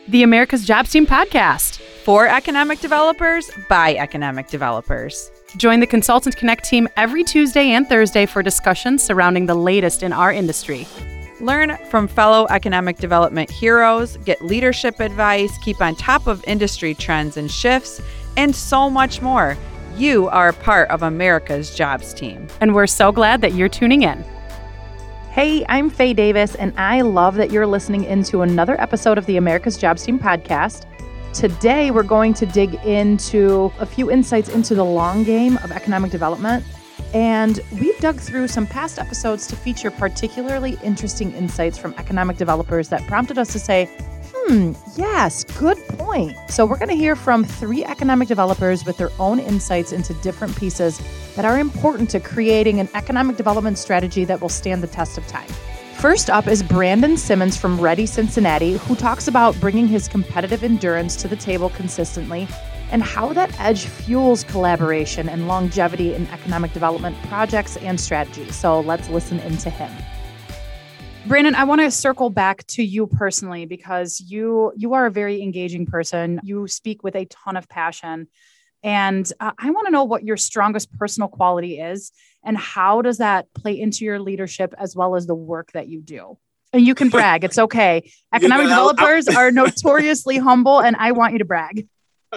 the America's Jobs Team podcast. For economic developers, by economic developers. Join the Consultant Connect team every Tuesday and Thursday for discussions surrounding the latest in our industry. Learn from fellow economic development heroes, get leadership advice, keep on top of industry trends and shifts, and so much more. You are a part of America's Jobs Team. And we're so glad that you're tuning in. Hey, I'm Faye Davis, and I love that you're listening into another episode of the America's Jobs Team podcast. Today, we're going to dig into a few insights into the long game of economic development. And we've dug through some past episodes to feature particularly interesting insights from economic developers that prompted us to say, yes, good point. So we're going to hear from 3 economic developers with their own insights into different pieces that are important to creating an economic development strategy that will stand the test of time. First up is Brandon Simmons from Ready Cincinnati, who talks about bringing his competitive endurance to the table consistently and how that edge fuels collaboration and longevity in economic development projects and strategies. So let's listen into him. Brandon, I want to circle back to you personally because you are a very engaging person. You speak with a ton of passion. And I want to know what your strongest personal quality is and how does that play into your leadership as well as the work that you do? And you can brag. It's okay. Economic developers are notoriously humble, and I want you to brag.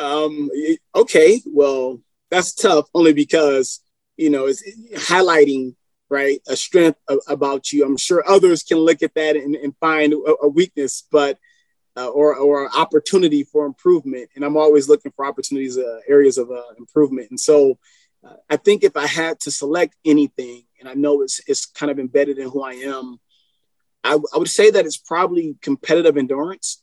Okay. Well, that's tough only because, it's highlighting, right, a strength about you. I'm sure others can look at that and find a weakness, but or an opportunity for improvement. And I'm always looking for opportunities, areas of improvement. And so I think if I had to select anything, and I know it's kind of embedded in who I am, I would say that it's probably competitive endurance.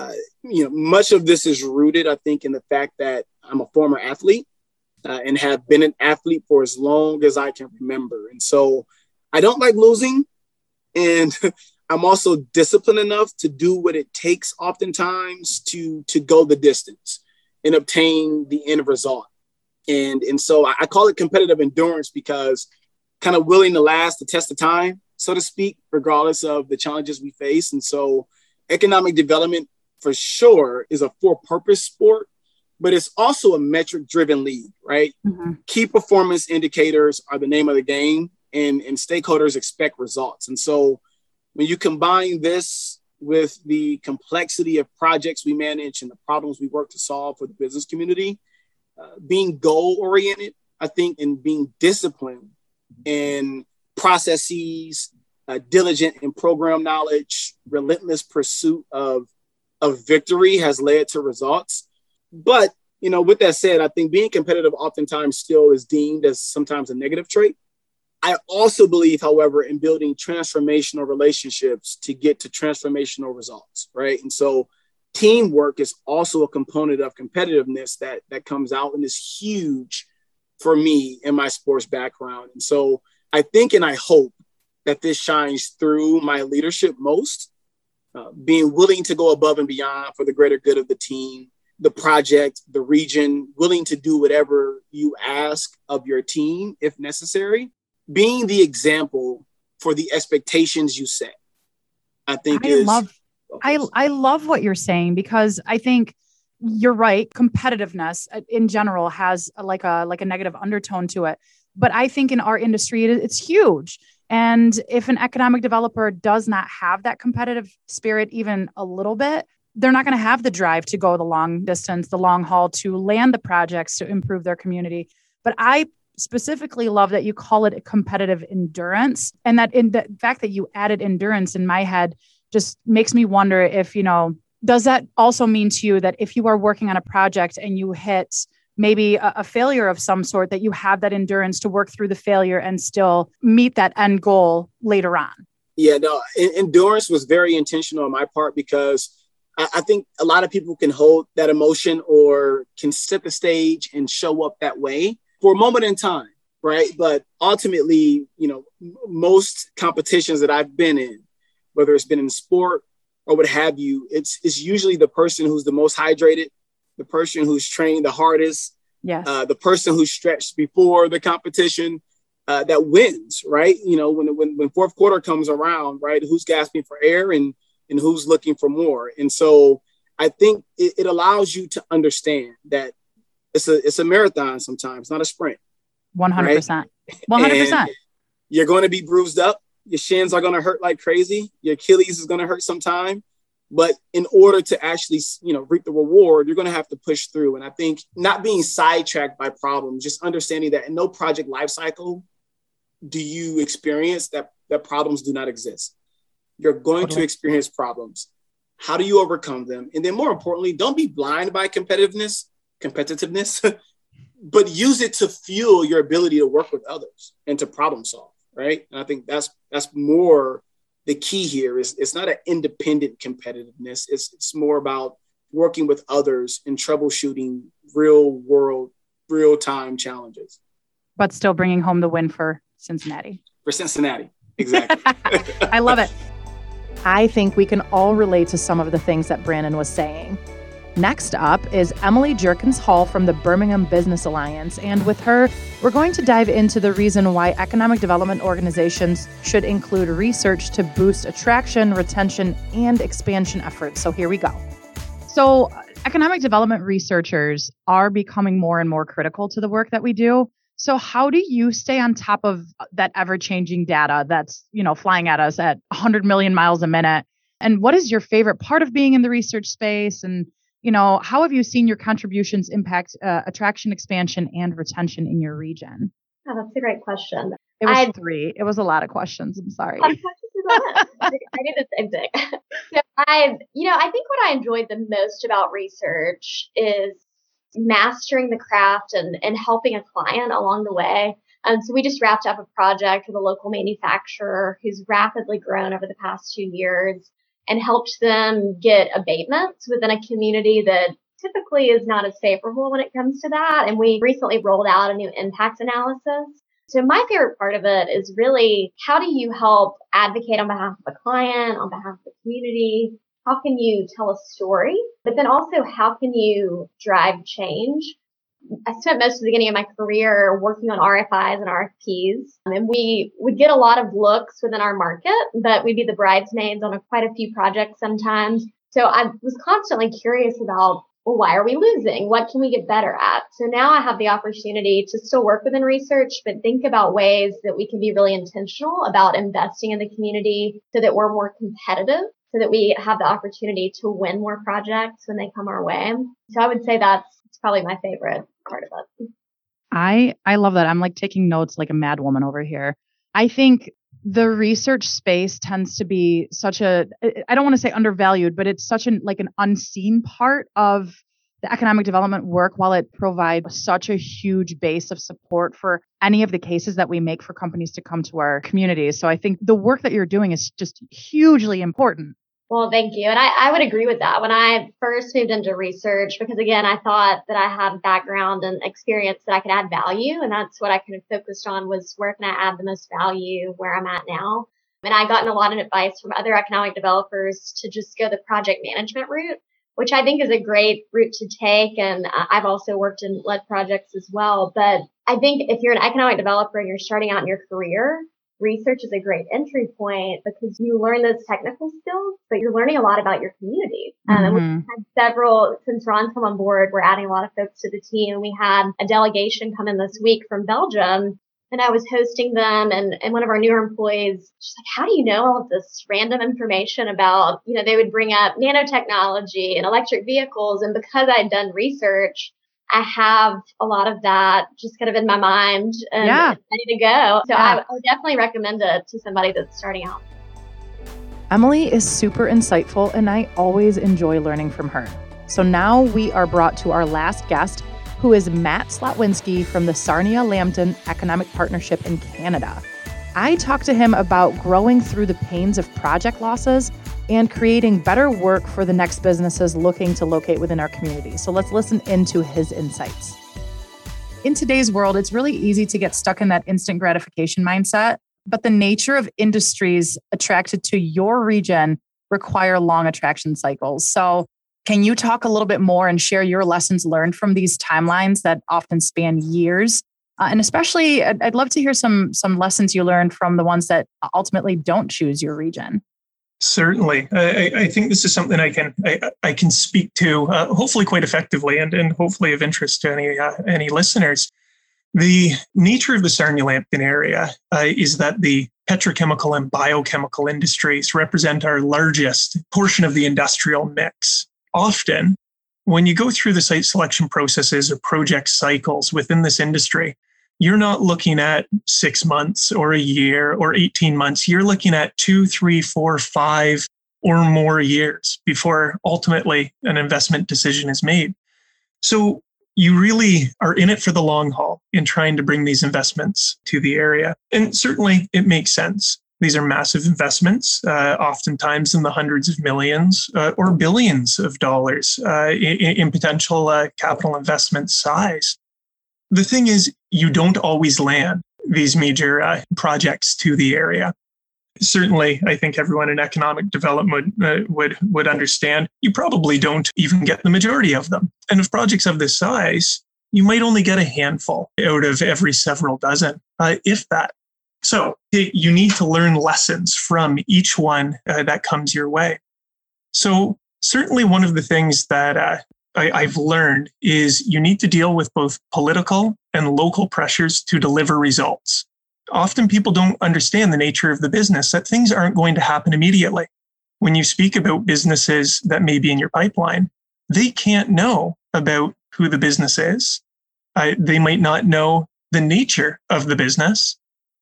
Much of this is rooted, I think, in the fact that I'm a former athlete and have been an athlete for as long as I can remember. And so I don't like losing. And I'm also disciplined enough to do what it takes oftentimes to go the distance and obtain the end result. And so I call it competitive endurance because kind of willing to last the test of time, so to speak, regardless of the challenges we face. And so economic development for sure is a for-purpose sport, but it's also a metric-driven league, right? Mm-hmm. Key performance indicators are the name of the game, and stakeholders expect results. And so when you combine this with the complexity of projects we manage and the problems we work to solve for the business community, being goal-oriented, I think, and being disciplined in processes, diligent in program knowledge, relentless pursuit of victory has led to results. But, with that said, I think being competitive oftentimes still is deemed as sometimes a negative trait. I also believe, however, in building transformational relationships to get to transformational results, right? And so teamwork is also a component of competitiveness that comes out and is huge for me in my sports background. And so I think and I hope that this shines through my leadership most, being willing to go above and beyond for the greater good of the team, the project, the region, willing to do whatever you ask of your team if necessary. Being the example for the expectations you set, I think I love what you're saying because I think you're right. Competitiveness in general has like a negative undertone to it. But I think in our industry, it's huge. And if an economic developer does not have that competitive spirit, even a little bit, they're not going to have the drive to go the long distance, the long haul, to land the projects to improve their community. But I specifically love that you call it a competitive endurance, and that in the fact that you added endurance in my head just makes me wonder if, does that also mean to you that if you are working on a project and you hit maybe a failure of some sort, that you have that endurance to work through the failure and still meet that end goal later on? Yeah, no, endurance was very intentional on my part because I think a lot of people can hold that emotion or can set the stage and show up that way for a moment in time, right? But ultimately, most competitions that I've been in, whether it's been in sport or what have you, it's usually the person who's the most hydrated, the person who's trained the hardest, yes, the person who's stretched before the competition, that wins, right? When fourth quarter comes around, right, who's gasping for air and who's looking for more. And so I think it allows you to understand that it's a marathon sometimes, not a sprint. 100%. 100%. You're going to be bruised up. Your shins are going to hurt like crazy. Your Achilles is going to hurt sometime. But in order to actually, reap the reward, you're going to have to push through. And I think not being sidetracked by problems, just understanding that in no project lifecycle do you experience that problems do not exist. You're going to experience problems. How do you overcome them? And then more importantly, don't be blind by competitiveness, but use it to fuel your ability to work with others and to problem solve, right? And I think that's more the key here. Is it's not an independent competitiveness. It's more about working with others and troubleshooting real-time challenges. But still bringing home the win for Cincinnati. For Cincinnati, exactly. I love it. I think we can all relate to some of the things that Brandon was saying. Next up is Emily Jerkins Hall from the Birmingham Business Alliance. And with her, we're going to dive into the reason why economic development organizations should include research to boost attraction, retention, and expansion efforts. So here we go. So economic development researchers are becoming more and more critical to the work that we do. So how do you stay on top of that ever-changing data that's, flying at us at 100 million miles a minute? And what is your favorite part of being in the research space? And how have you seen your contributions impact attraction, expansion, and retention in your region? Oh, that's a great question. It was 3. It was a lot of questions. I'm sorry. I did the same thing. So I think what I enjoyed the most about research is mastering the craft and helping a client along the way. So we just wrapped up a project with a local manufacturer who's rapidly grown over the past 2 years, and helped them get abatements within a community that typically is not as favorable when it comes to that. And we recently rolled out a new impact analysis. So my favorite part of it is really, how do you help advocate on behalf of a client, on behalf of the community? How can you tell a story? But then also, how can you drive change? I spent most of the beginning of my career working on RFIs and RFPs, and we would get a lot of looks within our market, but we'd be the bridesmaids on quite a few projects sometimes. So I was constantly curious about, well, why are we losing? What can we get better at? So now I have the opportunity to still work within research, but think about ways that we can be really intentional about investing in the community so that we're more competitive, so that we have the opportunity to win more projects when they come our way. So I would say that's probably my favorite part of it. I love that. I'm like taking notes like a mad woman over here. I think the research space tends to be such a, I don't want to say undervalued, but it's such an unseen part of the economic development work, while it provides such a huge base of support for any of the cases that we make for companies to come to our communities. So I think the work that you're doing is just hugely important. Well, thank you. And I would agree with that. When I first moved into research, because again, I thought that I had background and experience that I could add value. And that's what I kind of focused on, was where can I add the most value where I'm at now. And I gotten a lot of advice from other economic developers to just go the project management route, which I think is a great route to take. And I've also worked in led projects as well. But I think if you're an economic developer and you're starting out in your career, research is a great entry point, because you learn those technical skills, but you're learning a lot about your community. And we've had several, since Ron's come on board, we're adding a lot of folks to the team. We had a delegation come in this week from Belgium, and I was hosting them, and one of our newer employees, she's like, how do you know all of this random information about, they would bring up nanotechnology and electric vehicles. And because I'd done research, I have a lot of that just kind of in my mind and ready to go. So I would definitely recommend it to somebody that's starting out. Emily is super insightful, and I always enjoy learning from her. So now we are brought to our last guest, who is Matt Slotwinski from the Sarnia-Lambton Economic Partnership in Canada. I talked to him about growing through the pains of project losses and creating better work for the next businesses looking to locate within our community. So let's listen into his insights. In today's world, it's really easy to get stuck in that instant gratification mindset, but the nature of industries attracted to your region require long attraction cycles. So can you talk a little bit more and share your lessons learned from these timelines that often span years? And especially, I'd love to hear some lessons you learned from the ones that ultimately don't choose your region. Certainly. I think this is something I can speak to hopefully quite effectively and hopefully of interest to any listeners. The nature of the Sarnia-Lambton area is that the petrochemical and biochemical industries represent our largest portion of the industrial mix. Often, when you go through the site selection processes or project cycles within this industry, you're not looking at 6 months or a year or 18 months. You're looking at 2, 3, 4, 5 or more years before ultimately an investment decision is made. So you really are in it for the long haul in trying to bring these investments to the area. And certainly it makes sense. These are massive investments, oftentimes in the hundreds of millions or billions of dollars in potential capital investment size. The thing is, you don't always land these major projects to the area. Certainly, I think everyone in economic development would understand, you probably don't even get the majority of them. And if projects of this size, you might only get a handful out of every several dozen, if that. So you need to learn lessons from each one that comes your way. So certainly one of the things that I've learned is you need to deal with both political and local pressures to deliver results. Often people don't understand the nature of the business, that things aren't going to happen immediately. When you speak about businesses that may be in your pipeline, they can't know about who the business is. They might not know the nature of the business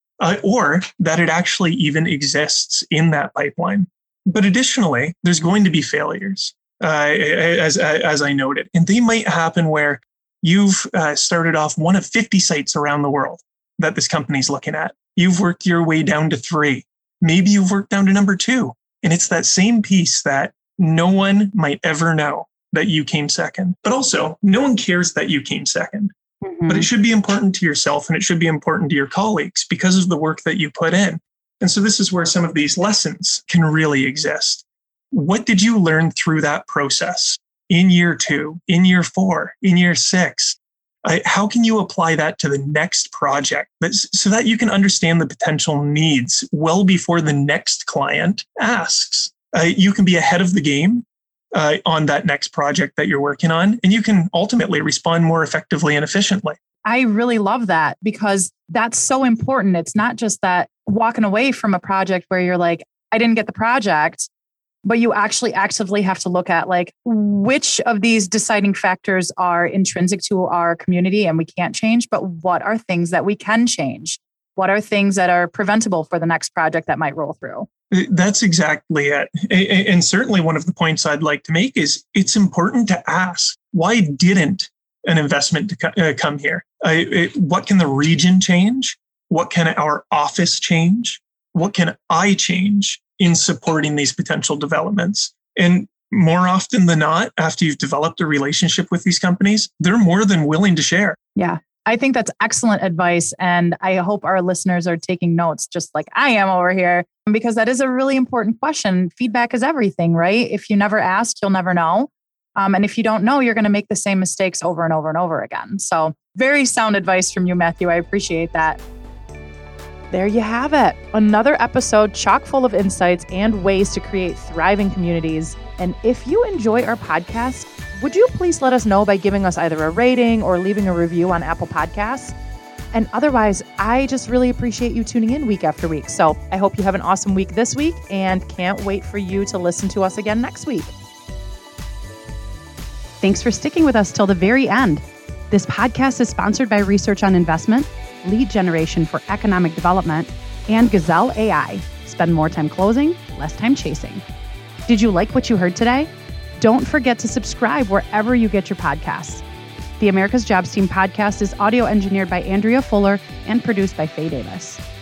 or that it actually even exists in that pipeline. But additionally, there's going to be failures. As I noted, and they might happen where you've started off one of 50 sites around the world that this company's looking at. You've worked your way down to 3. Maybe you've worked down to number 2. And it's that same piece that no one might ever know that you came second. But also, no one cares that you came second. Mm-hmm. But it should be important to yourself and it should be important to your colleagues because of the work that you put in. And so this is where some of these lessons can really exist. What did you learn through that process in year 2, in year 4, in year 6? How can you apply that to the next project so that you can understand the potential needs well before the next client asks? You can be ahead of the game on that next project that you're working on, and you can ultimately respond more effectively and efficiently. I really love that because that's so important. It's not just that walking away from a project where you're like, I didn't get the project. But you actually actively have to look at like which of these deciding factors are intrinsic to our community and we can't change, but what are things that we can change? What are things that are preventable for the next project that might roll through? That's exactly it. And certainly one of the points I'd like to make is it's important to ask, why didn't an investment come here? What can the region change? What can our office change? What can I change in supporting these potential developments? And more often than not, after you've developed a relationship with these companies, they're more than willing to share. Yeah, I think that's excellent advice. And I hope our listeners are taking notes just like I am over here, because that is a really important question. Feedback is everything, right? If you never ask, you'll never know. And if you don't know, you're going to make the same mistakes over and over and over again. So very sound advice from you, Matthew. I appreciate that. There you have it. Another episode chock full of insights and ways to create thriving communities. And if you enjoy our podcast, would you please let us know by giving us either a rating or leaving a review on Apple Podcasts? And otherwise, I just really appreciate you tuning in week after week. So I hope you have an awesome week this week and can't wait for you to listen to us again next week. Thanks for sticking with us till the very end. This podcast is sponsored by Research on Investment, Lead Generation for Economic Development, and Gazelle AI. Spend more time closing, less time chasing. Did you like what you heard today? Don't forget to subscribe wherever you get your podcasts. The America's Jobs Team podcast is audio engineered by Andrea Fuller and produced by Faye Davis.